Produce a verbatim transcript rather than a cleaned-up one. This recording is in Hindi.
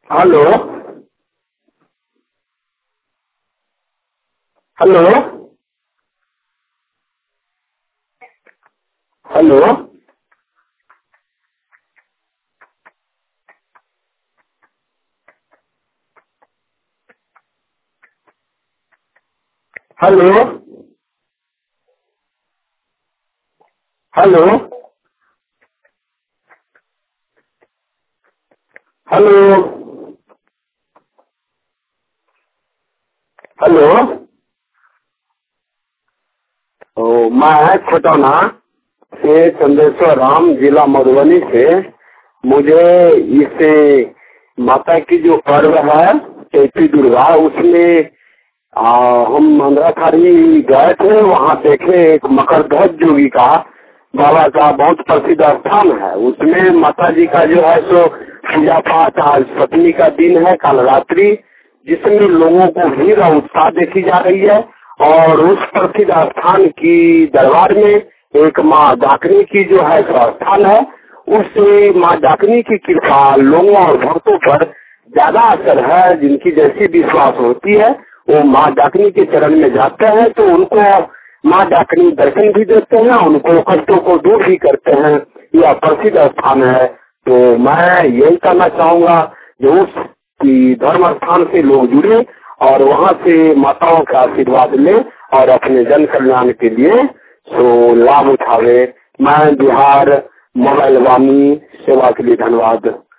Hello hello hello hello hello hello hello. ओ, मैं खटौना से चंद्रेश्वर राम, जिला मधुबनी से। मुझे इस माता की जो पर्व है चैती दुर्गा, उसमें आ, हम मंदराखारी गए थे। वहाँ देखे एक मकर ध्वज जोगी का बाबा का बहुत प्रसिद्ध स्थान है। उसमें माता जी का जो है सो पूजा पाठ, आज सप्तमी का दिन है, कल रात्रि, जिसमें लोगों को भीड़ और उत्साह देखी जा रही है। और उस प्रसिद्ध स्थान की दरबार में एक माँ डाकनी की जो है सो स्थान है। उस माँ डाकनी की कृपा लोगों और भक्तों पर ज्यादा असर है। जिनकी जैसी विश्वास होती है वो माँ डाकनी के चरण में जाते हैं तो उनको माँ डाकनी दर्शन भी देते हैं, उनको कष्टों को दूर भी करते हैं। यह प्रसिद्ध स्थान है। तो मैं यही करना चाहूंगा जो उस की धर्म स्थान से लोग जुड़े और वहाँ से माताओं का आशीर्वाद ले और अपने जन कल्याण के लिए सो लाभ उठावे। मैं बिहार मोबाइल वाणी सेवा के लिए धन्यवाद।